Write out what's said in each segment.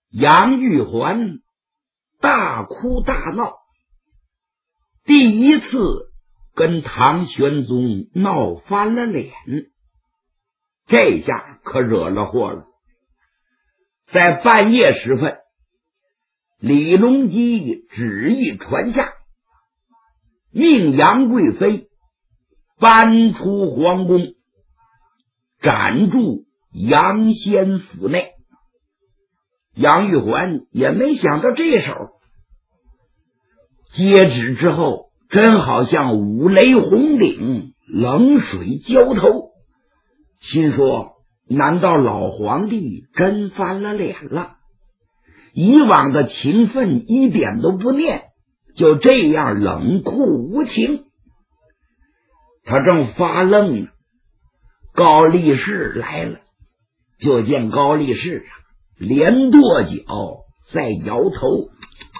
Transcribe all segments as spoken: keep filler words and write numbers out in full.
杨玉环大哭大闹，第一次跟唐玄宗闹翻了脸，这下可惹了祸了。在半夜时分，李隆基旨意传下，命杨贵妃搬出皇宫，斩住杨仙府内。杨玉环也没想到这手，接旨之后，真好像五雷轰顶，冷水浇头，心说难道老皇帝真翻了脸了？以往的情分一点都不念，就这样冷酷无情。他正发愣呢，高力士来了，就见高力士啊连跺脚在摇头。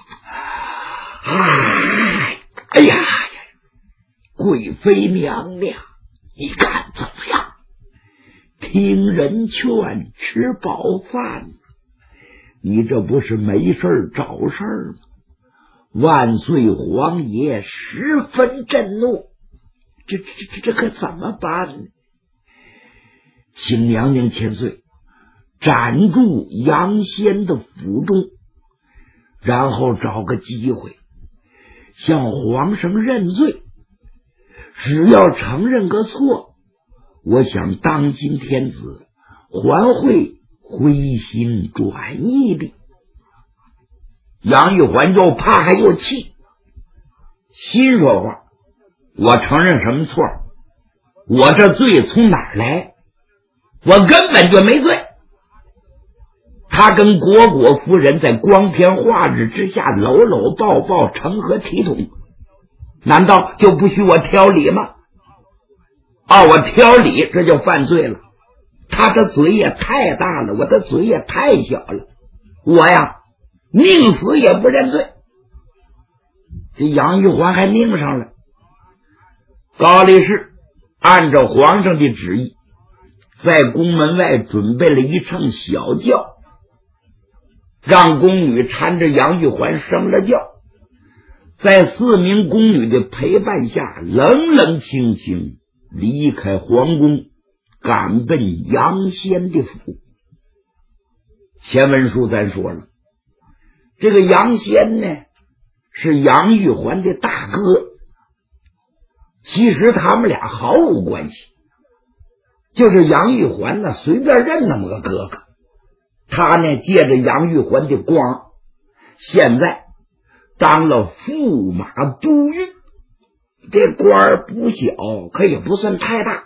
哎，哎呀，贵妃娘娘，你看怎么样？听人劝，吃饱饭，你这不是没事找事儿吗？万岁皇爷十分震怒，这这这这可怎么办呢？请娘娘千岁，斩住杨仙的府中，然后找个机会向皇上认罪。只要承认个错，我想当今天子还会回心转意的。杨玉环又怕还又气，心说话，我承认什么错？我这罪从哪儿来？我根本就没罪。他跟虢国夫人在光天化日之下搂搂抱抱，成何体统？难道就不许我挑理吗？啊，我挑理，这就犯罪了。他的嘴也太大了，我的嘴也太小了，我呀宁死也不认罪。这杨玉环还拧上了。高力士按照皇上的旨意，在宫门外准备了一乘小轿，让宫女搀着杨玉环升了轿，在四名宫女的陪伴下，冷冷清清离开皇宫，赶奔杨仙的府。前文书咱说了，这个杨仙呢是杨玉环的大哥，其实他们俩毫无关系，就是杨玉环呢随便认那么个哥哥，他呢借着杨玉环的光，现在当了驸马都尉，这官儿不小，可也不算太大，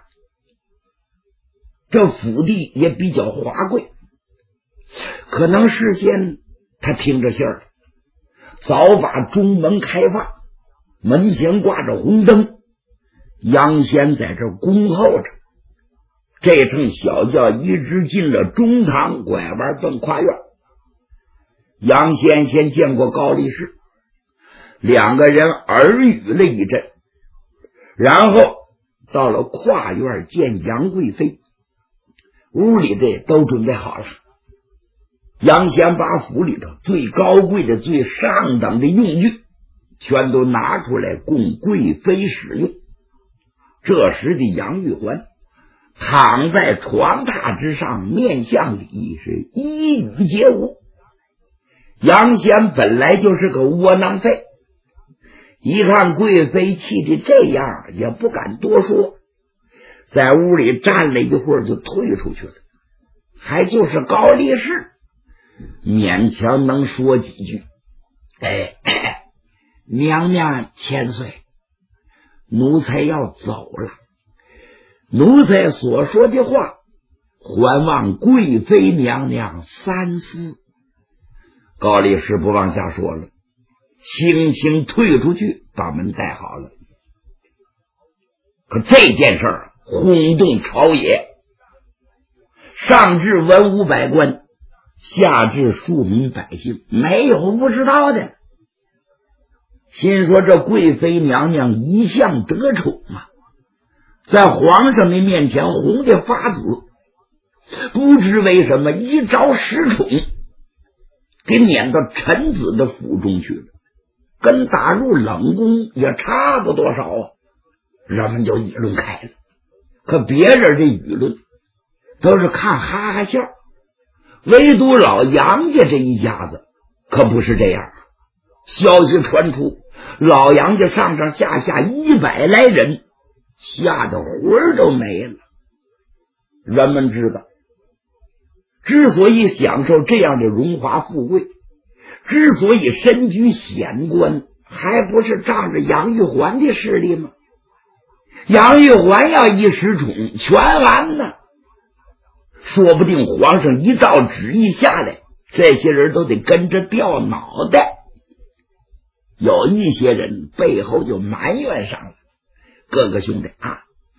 这府地也比较华贵。可能事先他听着信儿，早把中门开放，门前挂着红灯，杨仙在这恭候着。这乘小轿一直进了中堂，拐弯奔跨院。杨仙先见过高力士，两个人耳语了一阵，然后到了跨院见杨贵妃。屋里的都准备好了，杨仙把府里头最高贵的最上等的用具全都拿出来供贵妃使用。这时的杨玉环躺在床榻之上，面向里是一语皆无。杨仙本来就是个窝囊废，一看贵妃气的这样，也不敢多说，在屋里站了一会儿就退出去了。还就是高力士勉强能说几句。哎，娘娘千岁，奴才要走了。奴才所说的话，还望贵妃娘娘三思。高力士不往下说了，轻轻退出去，把门带好了。可这件事儿轰动朝野，上至文武百官，下至庶民百姓，没有不知道的。心说这贵妃娘娘一向得宠啊，在皇上的面前红的发紫，不知为什么一朝失宠， 给撵到臣子的府中去了，跟打入冷宫也差不多少啊。人们就议论开了，可别人这舆论都是看哈哈笑，唯独老杨家这一家子可不是这样。消息传出，老杨家上上下下一百来人吓得魂儿都没了。人们知道，之所以享受这样的荣华富贵，之所以身居显官，还不是仗着杨玉环的势力吗？杨玉环要一失宠，全完了。说不定皇上一道旨意下来，这些人都得跟着掉脑袋。有一些人背后就埋怨上了，各个兄弟啊，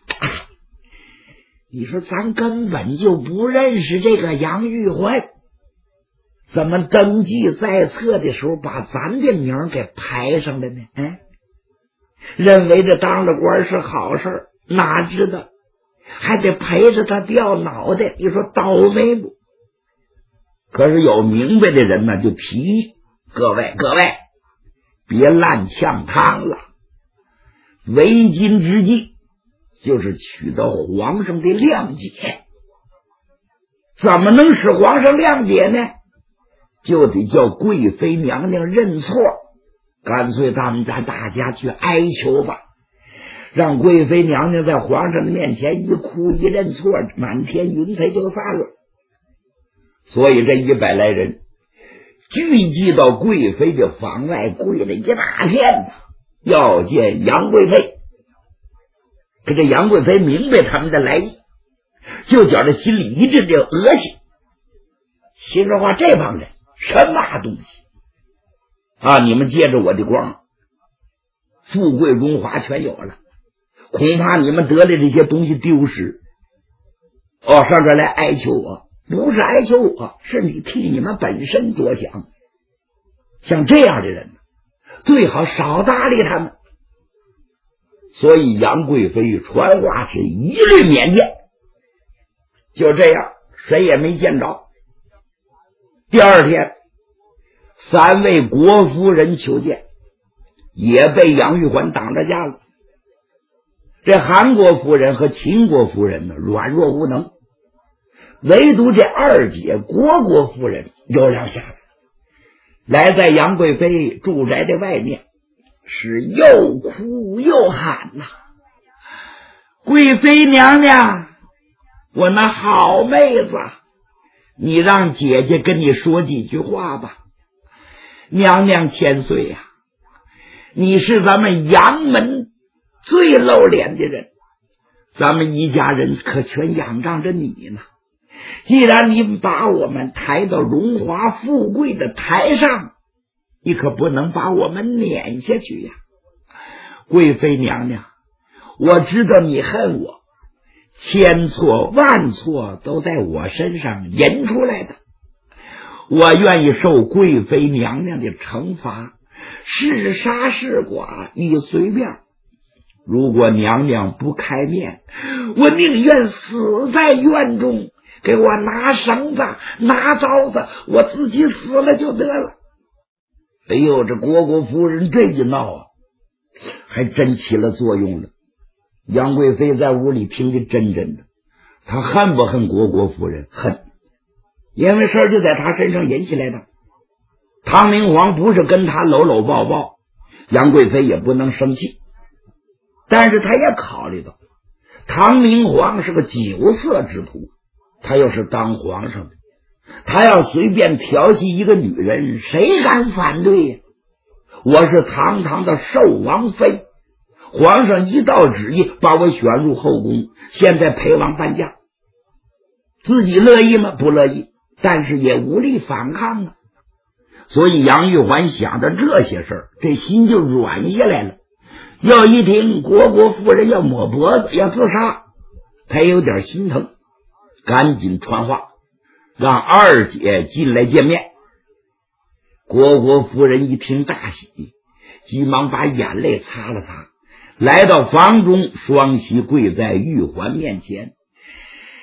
你说咱根本就不认识这个杨玉环，怎么登记在册的时候把咱的名给排上了呢？嗯，认为这当了官是好事，哪知道还得陪着他掉脑袋，你说倒霉不？可是有明白的人呢，就提议各位各位别烂呛汤了，为今之计就是取得皇上的谅解。怎么能使皇上谅解呢？就得叫贵妃娘娘认错，干脆咱们咱大家去哀求吧，让贵妃娘娘在皇上的面前一哭一认错，满天云彩就散了。所以这一百来人聚集到贵妃的房外，跪了一大片呢，要见杨贵妃。可这杨贵妃明白他们的来意，就觉得心里一阵的恶心，心说话这帮人什么东西啊！你们借着我的光，富贵荣华全有了，恐怕你们得了这些东西丢失。哦，上这来哀求我，不是哀求我，是你替你们本身着想。像这样的人最好少搭理他们。所以杨贵妃传话是一律免见。就这样，谁也没见着。第二天，三位国夫人求见，也被杨玉环挡着家了。这韩国夫人和秦国夫人呢，软弱无能，唯独这二姐虢国夫人有两下子，来在杨贵妃住宅的外面，是又哭又喊呐、啊：“贵妃娘娘，我那好妹子，你让姐姐跟你说几句话吧。娘娘千岁呀、啊，你是咱们杨门最露脸的人，咱们一家人可全仰仗着你呢。既然你把我们抬到荣华富贵的台上，你可不能把我们撵下去呀。贵妃娘娘，我知道你恨我，千错万错都在我身上引出来的，我愿意受贵妃娘娘的惩罚，是杀是剐你随便。如果娘娘不开面，我宁愿死在院中，给我拿绳子拿刀子，我自己死了就得了。哎呦，这虢国夫人这一闹啊，还真起了作用了。杨贵妃在屋里听得真真的，她恨不恨虢国夫人？恨，因为事儿就在她身上引起来的。唐明皇不是跟她搂搂抱抱，杨贵妃也不能生气。但是他也考虑到唐明皇是个酒色之徒，他又是当皇上的，他要随便调戏一个女人，谁敢反对呀？我是堂堂的寿王妃，皇上一道旨意把我选入后宫，现在陪王伴驾，自己乐意吗？不乐意，但是也无力反抗啊。所以杨玉环想着这些事儿，这心就软下来了。要一听虢国夫人要抹脖子要自杀，他有点心疼，赶紧传话让二姐进来见面。虢国夫人一听大喜，急忙把眼泪擦了擦，来到房中，双膝跪在玉环面前。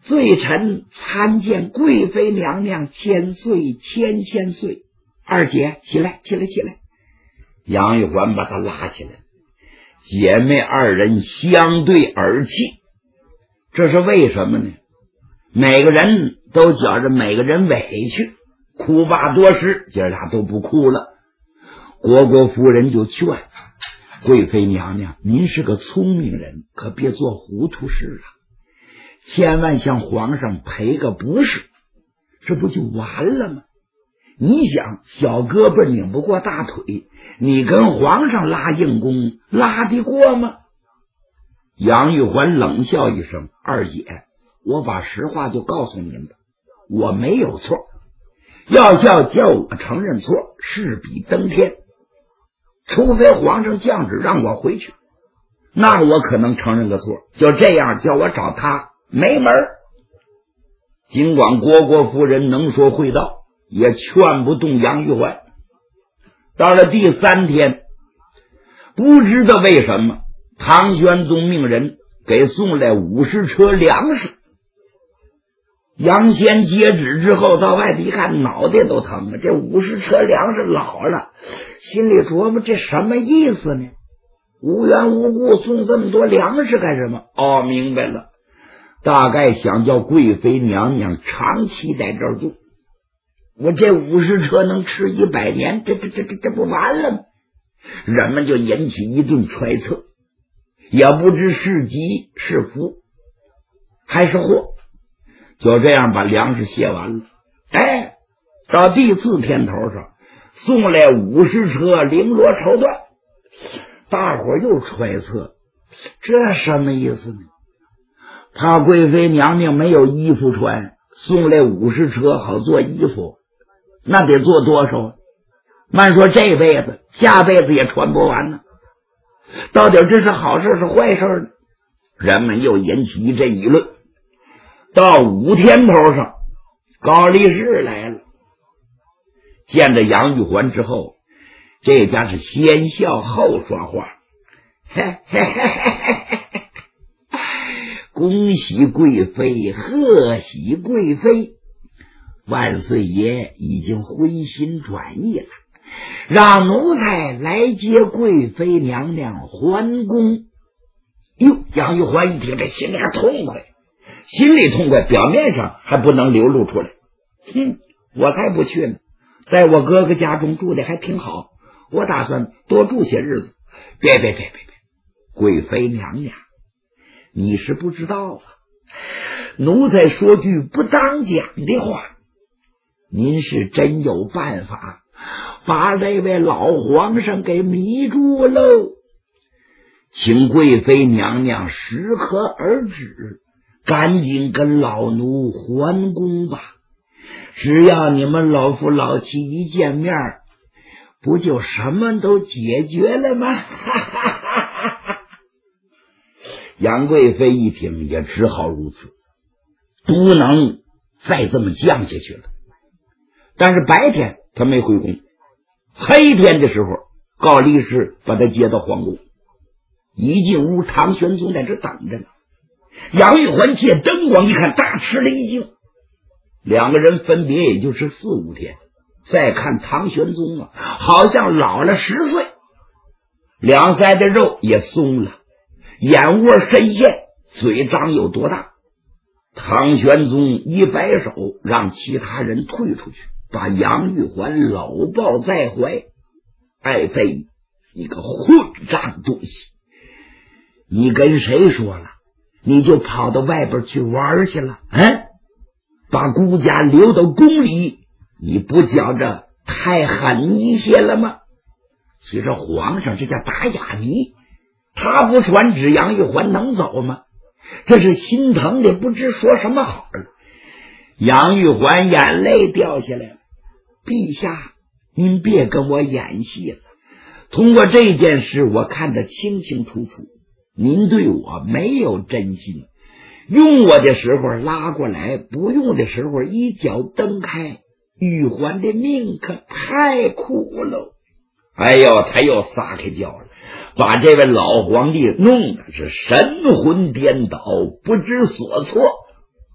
罪臣参见贵妃娘娘千岁千千岁。二姐起来起来起来。杨玉环把她拉起来，姐妹二人相对而泣。这是为什么呢？每个人都觉着每个人委屈，哭罢多时，姐俩都不哭了。虢国夫人就劝贵妃娘娘，您是个聪明人，可别做糊涂事啊，千万向皇上赔个不是，这不就完了吗？你想，小胳膊拧不过大腿，你跟皇上拉硬弓，拉得过吗？杨玉环冷笑一声，二姐，我把实话就告诉您吧，我没有错，要叫叫我承认错，势比登天，除非皇上降旨让我回去，那我可能承认个错，就这样叫我找他没门。尽管虢国夫人能说会道，也劝不动杨玉环。到了第三天，不知道为什么唐玄宗命人给送来五十车粮食。杨仙接旨之后到外地一看，脑袋都疼了，这五十车粮食老了，心里琢磨这什么意思呢？无缘无故送这么多粮食干什么？哦，明白了，大概想叫贵妃娘娘长期在这儿住，我这五十车能吃一百年，这这这这这不完了吗？人们就引起一顿揣测，也不知是吉是福还是祸，就这样把粮食卸完了。哎，到第四天头上送来五十车绫罗绸缎，大伙又揣测这什么意思呢？怕贵妃娘娘没有衣服穿，送来五十车好做衣服，那得做多少？慢说这辈子下辈子也穿不完呢。到底这是好事是坏事呢？人们又引起一阵议论。到五天头上，高力士来了，见着杨玉环之后，这家是先笑后说话，嘿嘿嘿嘿嘿嘿，恭喜贵妃，贺喜贵妃，万岁爷已经回心转意了，让奴才来接贵妃娘娘还宫。哟，杨玉环一听，这心里还痛快，心里痛快，表面上还不能流露出来。哼，我才不去呢，在我哥哥家中住的还挺好，我打算多住些日子。别别别别别，贵妃娘娘，你是不知道啊，奴才说句不当讲的话，您是真有办法把这位老皇上给迷住喽，请贵妃娘娘适可而止，赶紧跟老奴还宫吧。只要你们老夫老妻一见面，不就什么都解决了吗？杨贵妃一听也只好如此，不能再这么犟下去了。但是白天他没回宫，黑天的时候高力士把他接到皇宫，一进屋唐玄宗在这等着呢。杨玉环借灯光一看，大吃了一惊。两个人分别也就是四五天，再看唐玄宗啊，好像老了十岁，两腮的肉也松了，眼窝深陷，嘴张有多大。唐玄宗一摆手，让其他人退出去，把杨玉环搂抱在怀。爱妃，你个混账东西，你跟谁说了你就跑到外边去玩去了？嗯，把孤家留到宫里，你不觉着太狠一些了吗？其实皇上这叫打哑谜，他不传旨杨玉环能走吗？这是心疼的不知说什么好了。杨玉环眼泪掉下来了，陛下，您别跟我演戏了，通过这件事我看得清清楚楚，您对我没有真心，用我的时候拉过来，不用的时候一脚蹬开，玉环的命可太苦了。哎呦，他又撒开脚了，把这位老皇帝弄得是神魂颠倒，不知所措。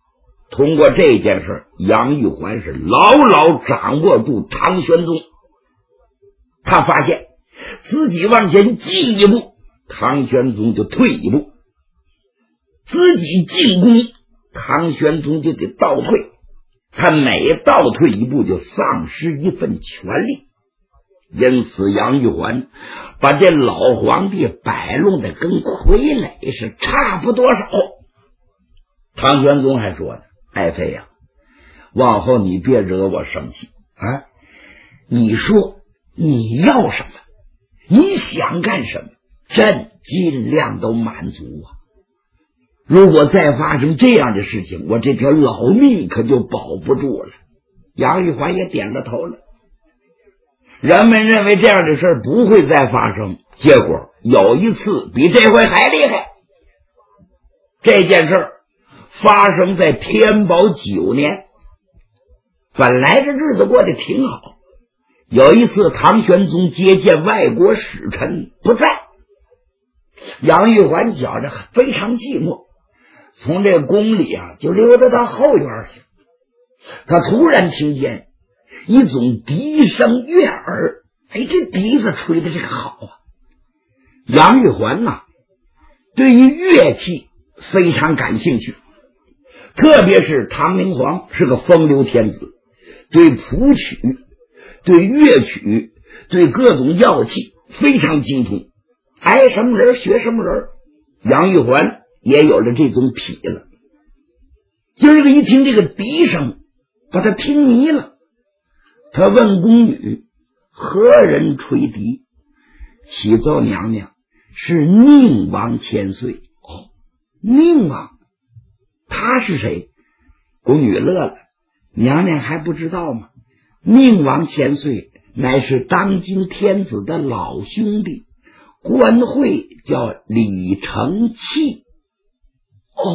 通过这件事，杨玉环是牢牢掌握住唐玄宗。他发现自己往前进一步，唐玄宗就退一步；自己进攻，唐玄宗就得倒退。他每倒退一步，就丧失一份权力。因此，杨玉环把这老皇帝摆弄得跟傀儡是差不多少。唐玄宗还说呢：“爱妃呀、啊，往后你别惹我生气啊！你说你要什么，你想干什么，朕尽量都满足啊！如果再发生这样的事情，我这条老命可就保不住了。”杨玉环也点了头了。人们认为这样的事儿不会再发生，结果有一次比这回还厉害。这件事儿发生在天宝九年，本来这日子过得挺好。有一次唐玄宗接见外国使臣不在，杨玉环觉着非常寂寞，从这宫里啊就溜达到后院去。他突然听见一种笛声悦耳，哎，这笛子吹的这个好啊！杨玉环呐、啊，对于乐器非常感兴趣，特别是唐明皇是个风流天子，对谱曲、对乐曲、对各种乐器非常精通，挨什么人学什么人。杨玉环也有了这种癖了。今儿个一听这个笛声，把他听迷了。他问宫女：“何人吹笛？”启奏娘娘：“是宁王千岁。”哦，宁王，他是谁？宫女乐了：“娘娘还不知道吗？宁王千岁乃是当今天子的老兄弟，官讳叫李承器。”哦，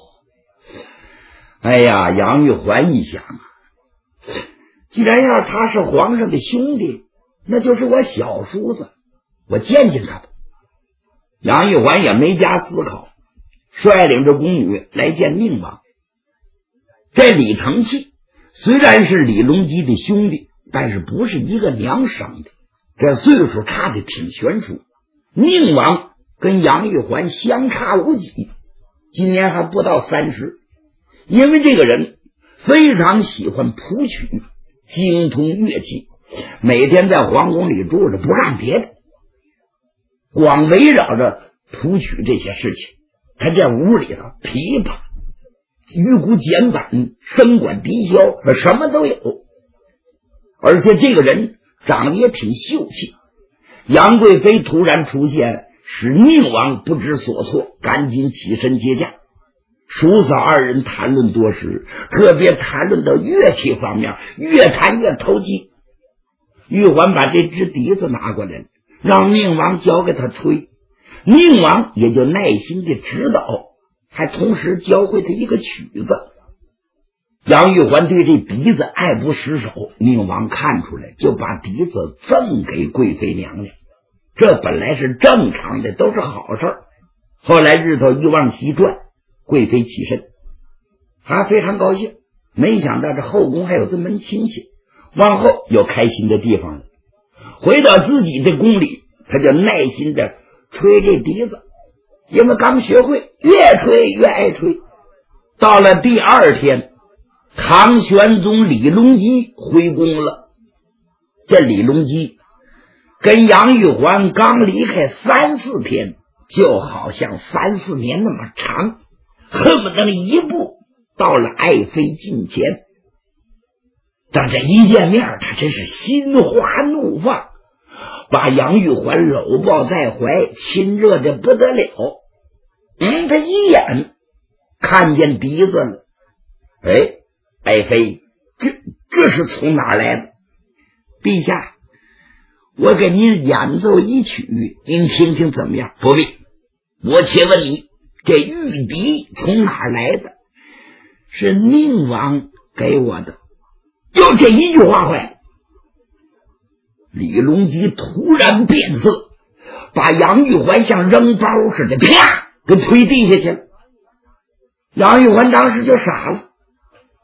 哎呀，杨玉环一想啊，既然要他是皇上的兄弟，那就是我小叔子，我见见他吧。杨玉环也没加思考，率领着宫女来见宁王。这李承器虽然是李隆基的兄弟，但是不是一个娘生的，这岁数差的挺悬殊。宁王跟杨玉环相差无几，今年还不到三十。因为这个人非常喜欢谱曲，精通乐器，每天在皇宫里住着，不干别的，光围绕着谱曲这些事情。他这屋里头琵琶、玉鼓、简板、笙管、笛箫，什么都有。而且这个人长得也挺秀气。杨贵妃突然出现，使宁王不知所措，赶紧起身接驾。叔嫂二人谈论多时，特别谈论到乐器方面，越谈越投机。玉环把这支笛子拿过来了，让宁王教给他吹。宁王也就耐心的指导，还同时教会他一个曲子。杨玉环对这笛子爱不释手，宁王看出来，就把笛子赠给贵妃娘娘。这本来是正常的，都是好事儿。后来日头一往西转，贵妃起身，还非常高兴，没想到这后宫还有这门亲戚，往后有开心的地方了。回到自己的宫里，他就耐心的吹这笛子，因为刚学会，越吹越爱吹。到了第二天，唐玄宗李隆基回宫了。这李隆基跟杨玉环刚离开三四天，就好像三四年那么长，恨不得一步到了爱妃近前。但这一见面，他真是心花怒放，把杨玉环搂抱在怀，亲热的不得了。嗯，他一眼看见笛子了。哎，爱妃，这这是从哪儿来的？陛下，我给您演奏一曲，您听听怎么样？不必，我且问你，这玉笛从哪儿来的？是宁王给我的。哟，这一句话坏了。李隆基突然变色，把杨玉环像扔包似的，啪，给推地下去了。杨玉环当时就傻了，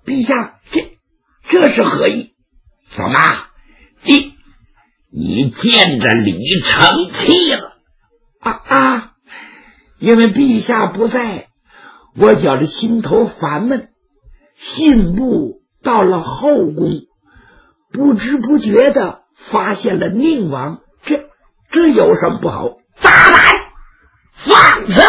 陛下，这这是何意？怎么？你你见着李承器了？啊啊！因为陛下不在，我觉着心头烦闷，信步到了后宫，不知不觉的发现了宁王，这这有什么不好？大胆放肆！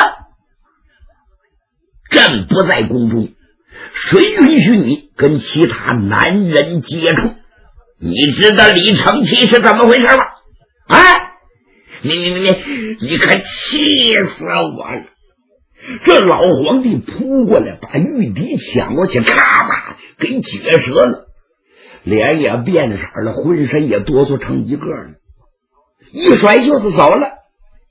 朕不在宫中，谁允许你跟其他男人接触？你知道李承器是怎么回事吗？啊！你你你你，你可气死我了！这老皇帝扑过来，把玉笛抢过去，咔吧给解折了，脸也变色了，浑身也哆嗦成一个了，一甩袖子走了。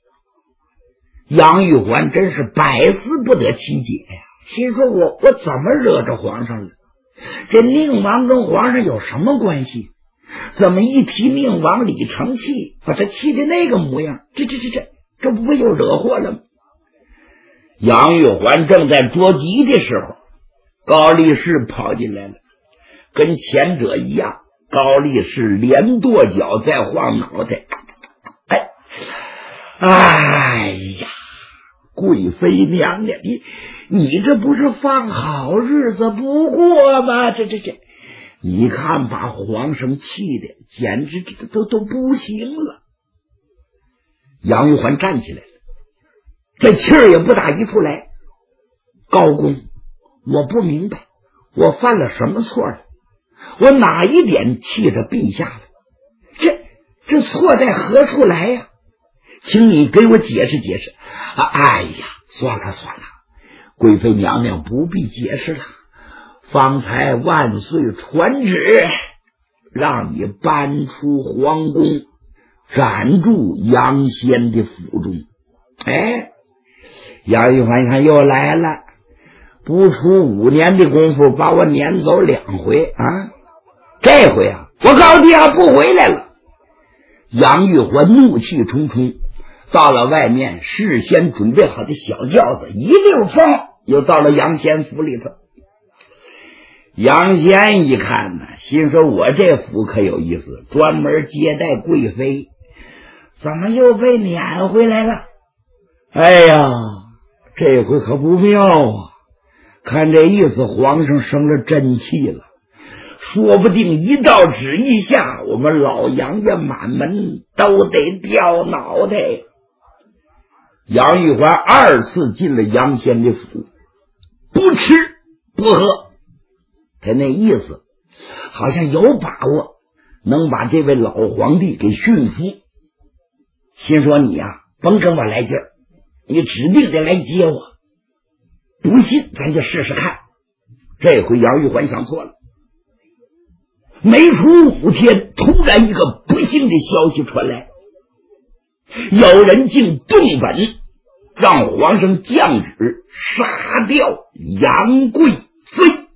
杨玉环真是百思不得其解呀，心说我我怎么惹着皇上了？这宁王跟皇上有什么关系？怎么一提宁王李承器，把他气的那个模样？这这这这这不会又惹祸了吗？杨玉环正在着急的时候，高力士跑进来了，跟前者一样，高力士连跺脚再晃脑袋。哎，哎呀，贵妃娘娘，你你这不是放好日子不过吗？这这这，你看把皇上气的简直都都都不行了。杨玉环站起来了，这气儿也不打一处来。高公，我不明白我犯了什么错了，我哪一点气着陛下了？这这错在何处来呀？请你给我解释解释。啊，哎呀，算了算了，贵妃娘娘不必解释了。方才万岁传旨，让你搬出皇宫，暂住杨仙的府中。哎，杨玉环一看又来了，不出五年的功夫把我撵走两回啊！这回啊，我告诉你啊，不回来了。杨玉环怒气冲冲，到了外面事先准备好的小轿子，一溜风又到了杨仙府里头。杨仙一看呢，心说我这府可有意思，专门接待贵妃，怎么又被撵回来了？哎呀，这回可不妙啊！看这意思，皇上生了真气了，说不定一道旨一下，我们老杨家满门都得掉脑袋。杨玉环二次进了杨仙的府，不吃不喝，他那意思好像有把握能把这位老皇帝给驯服。心说你呀、啊，甭跟我来劲儿，你指定得来接我，不信咱就试试看。这回杨玉环想错了。没出五天，突然一个不幸的消息传来，有人竟动本让皇上降旨杀掉杨贵妃。